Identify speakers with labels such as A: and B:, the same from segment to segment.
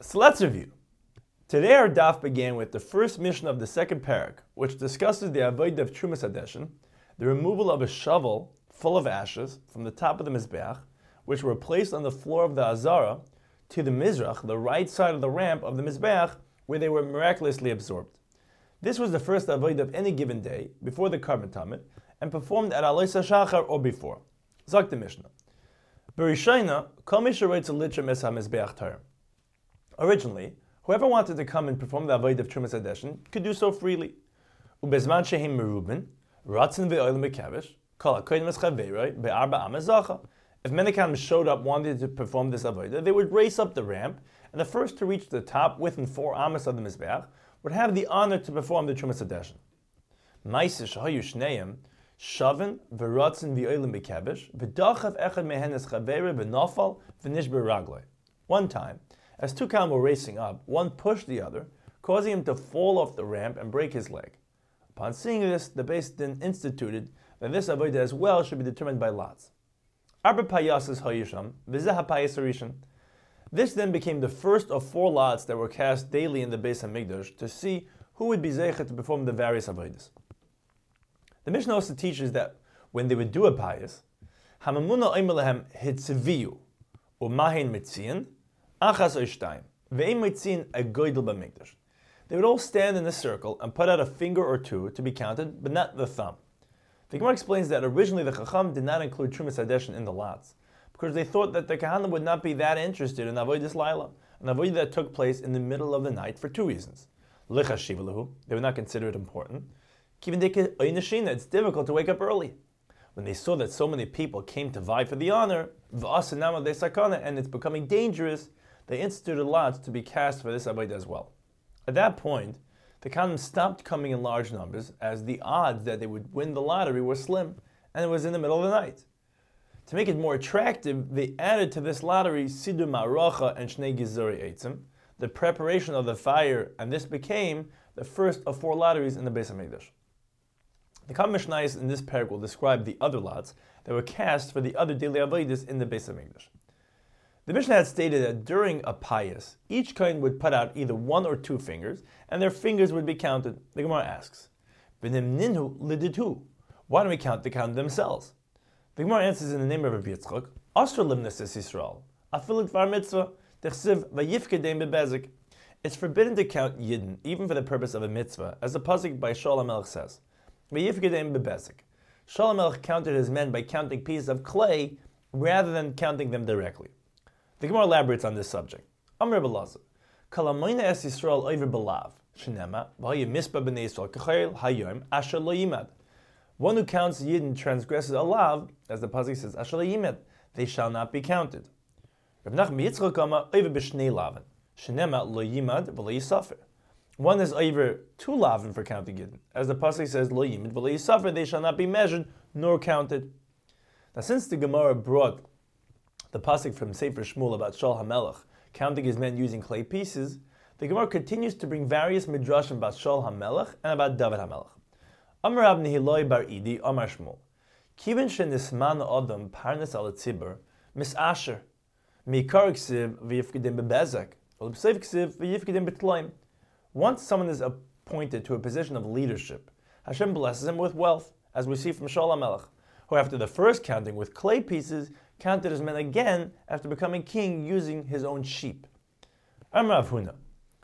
A: So let's review. Today our daf began with the first mission of the second parak, which discusses the avodah of Trumas Hadeshin, the removal of a shovel full of ashes from the top of the Mizbeach, which were placed on the floor of the Azara, to the Mizrach, the right side of the ramp of the Mizbeach, where they were miraculously absorbed. This was the first avodah of any given day, before the Karban Tamid, and performed at Alois HaShachar or before. Zok the Mishnah. Berishayna, Kol Mi Sheroitz Litrim Es HaMizbeach Torah. Originally, whoever wanted to come and perform the avodah of Trumas Hadeshin could do so freely. Ubezman Shehim Merubin, Ratzin Ve'olim Bekavish, Kol HaKoyim Es Chaveiroi, Be'arba Amazacha. If Menachem showed up wanting to perform this avodah, they would race up the ramp, and the first to reach the top within 4 amas of the Mizbeach would have the honor to perform the Trumas Hadeshin. Maisish Hayu Shneim, Shavin, V'ratzin Ve'olim Bekavish, V'dachav Echad Mehenes Chaveiroi, V'nafal, V'nishber Ragloi. One time, as two Kalim were racing up, one pushed the other, causing him to fall off the ramp and break his leg. Upon seeing this, the Beis Din instituted that this avodah as well should be determined by lots. Arba payasas hayisham, v'zeh hapayas harishon. This then became the first of 4 lots that were cast daily in the Beis HaMikdash to see who would be zeichet to perform the various avodas. The Mishnah also teaches that when they would do a payas, hamamuna oimelahem hitziviyu, umahin mitzian, achas oishtayim, ve'im mitzian a goydel b'mikdash. They would all stand in a circle and put out a finger or 2 to be counted, but not the thumb. The Gemara explains that originally the Chacham did not include Trumas Hadeshin in the lots, because they thought that the Kahanim would not be that interested in Avodas Laila, an avodah that took place in the middle of the night for 2 reasons. Lichashivalahu, they would not consider it important. Kivindike oinashina, it's difficult to wake up early. When they saw that so many people came to vie for the honor, v'asanama de sakana, and it's becoming dangerous, they instituted lots to be cast for this avodah as well. At that point, the Kahanim stopped coming in large numbers, as the odds that they would win the lottery were slim, and it was in the middle of the night. To make it more attractive, they added to this lottery Sidur Ma'aracha and Shnei Gizuri Eitzim, the preparation of the fire, and this became the first of 4 lotteries in the Beis HaMikdash. The Kam Mishnayos in this parak will describe the other lots that were cast for the other daily avodas in the Beis HaMikdash. The Mishnah had stated that during a payas, each kohen would put out either 1 or 2 fingers, and their fingers would be counted. The Gemara asks, "V'nim ninhu liditu." Why don't we count the count themselves? The Gemara answers in the name of Rabbi Yitzchak, "Asher limnas es Yisrael, afilu dvar mitzvah, dechsiv vayifkedeim bebezik." It's forbidden to count Yidden, even for the purpose of a mitzvah, as the pasuk by Shaul HaMelech says, "Vayifkedeim bebezik." Shaul HaMelech counted his men by counting pieces of clay rather than counting them directly. The Gemara elaborates on this subject. Amr B'Lazar, Kalamoyna es Yisrael over belav, shenema v'hayu mispa b'nei Yisrael k'chayil hayom asher lo yimad. One who counts Yidden transgresses a lav, as the pasuk says, asher lo yimad, they shall not be counted. Rav Nachman Yitzchak Amar over b'shnei lavin, shenema lo yimad v'lo yisafer. One is over 2 lavin for counting Yidden, as the pasuk says, lo yimad v'lo yisafer, they shall not be measured nor counted. Now, since the Gemara brought the pasuk from Sefer Shmuel about Shaul HaMelech counting his men using clay pieces, the Gemara continues to bring various midrashim about Shaul HaMelech and about David HaMelech. Amar Rav Nehiloi bar Idi, Amar Shmuel, Kiven shenisman adam parnas al tzibur misasher mikar ksiv v'yifkedim bebezek or b'seif ksiv v'yifkedim b'tloim. Once someone is appointed to a position of leadership, Hashem blesses him with wealth, as we see from Shaul HaMelech, who after the first counting with clay pieces counted his men again after becoming king using his own sheep. Amar Rav Huna,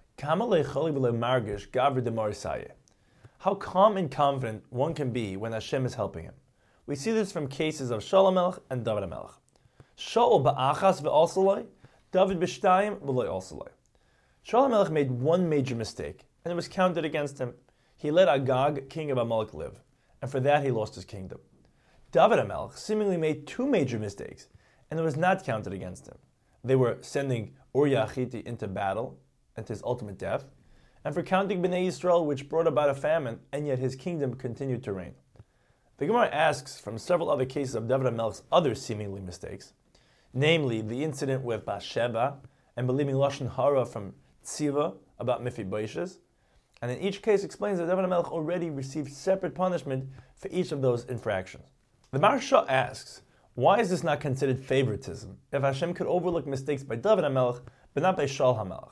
A: how calm and confident one can be when Hashem is helping him. We see this from cases of Shaul HaMelech and David HaMelech. Shaul ba'achas ve'alsaloi, David b'shtayim v'loi alsaloi. Shaul HaMelech made 1 major mistake, and it was counted against him. He let Agag, king of Amalek, live, and for that he lost his kingdom. David HaMelech seemingly made 2 major mistakes, and it was not counted against him. They were sending Uriah Hittite into battle and to his ultimate death, and for counting Bnei Yisrael, which brought about a famine, and yet his kingdom continued to reign. The Gemara asks from several other cases of David HaMelech's other seemingly mistakes, namely the incident with Bathsheba and believing Lashon Hara from Tziva about Mephibosheth, and in each case explains that David HaMelech already received separate punishment for each of those infractions. The Maharsha asks, why is this not considered favoritism if Hashem could overlook mistakes by David HaMelech but not by Shaul HaMelech?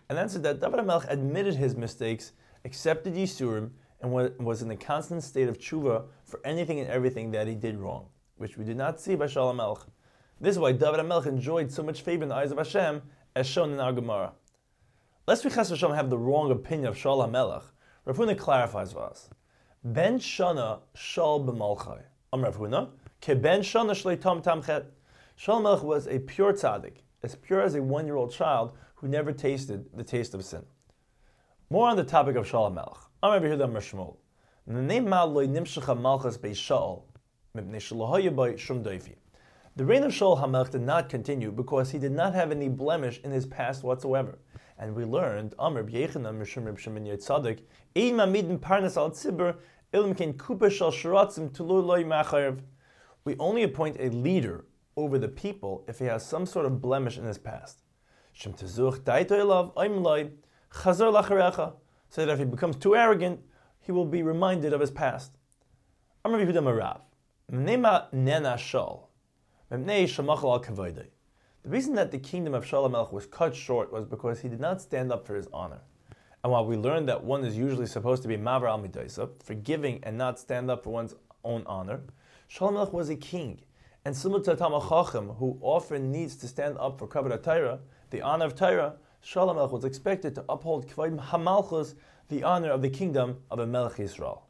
A: and answered that David HaMelech admitted his mistakes, accepted Yisurim, and was in a constant state of tshuva for anything and everything that he did wrong, which we did not see by Shaul HaMelech. This is why David HaMelech enjoyed so much favor in the eyes of Hashem, as shown in our Gemara. Lest we chas v'shalom have the wrong opinion of Shaul HaMelech, Rav Huna clarifies for us. Ben Shana Shaul b'malchai. Rav Huna, ke ben Shana shlei tam tamchet. Shaul HaMelech was a pure tzaddik, as pure as a 1-year-old child who never tasted the taste of sin. More on the topic of Shaul HaMelech. Amar Rabbi Yehuda Amar Shmuel. Nenei mal loy nimshecha malchus bei Shaul, mipnei shelo bai shum doifi. The reign of Shaul HaMelech did not continue because he did not have any blemish in his past whatsoever. And we learned, Amr B'Yechanan Mishum Reb Shimon Yitzadik, Ein mamidin parnas al tzibur, ilim ken kupa shal shiratzim tulu loy macharev. We only appoint a leader over the people if he has some sort of blemish in his past. Shem tezuch daito elav oim loy chazor lacharecha. So that if he becomes too arrogant, he will be reminded of his past. Amr Yehuda Marav, Mnema nena Shaul. The reason that the kingdom of Shaul HaMelech was cut short was because he did not stand up for his honor. And while we learned that one is usually supposed to be mavar al midaisa, forgiving and not stand up for one's own honor, Shaul HaMelech was a king. And similar to Talmid Chacham, who often needs to stand up for Kabbalah Torah, the honor of Torah, Shaul HaMelech was expected to uphold Kvadim HaMalchus, the honor of the kingdom of a Melech Yisrael.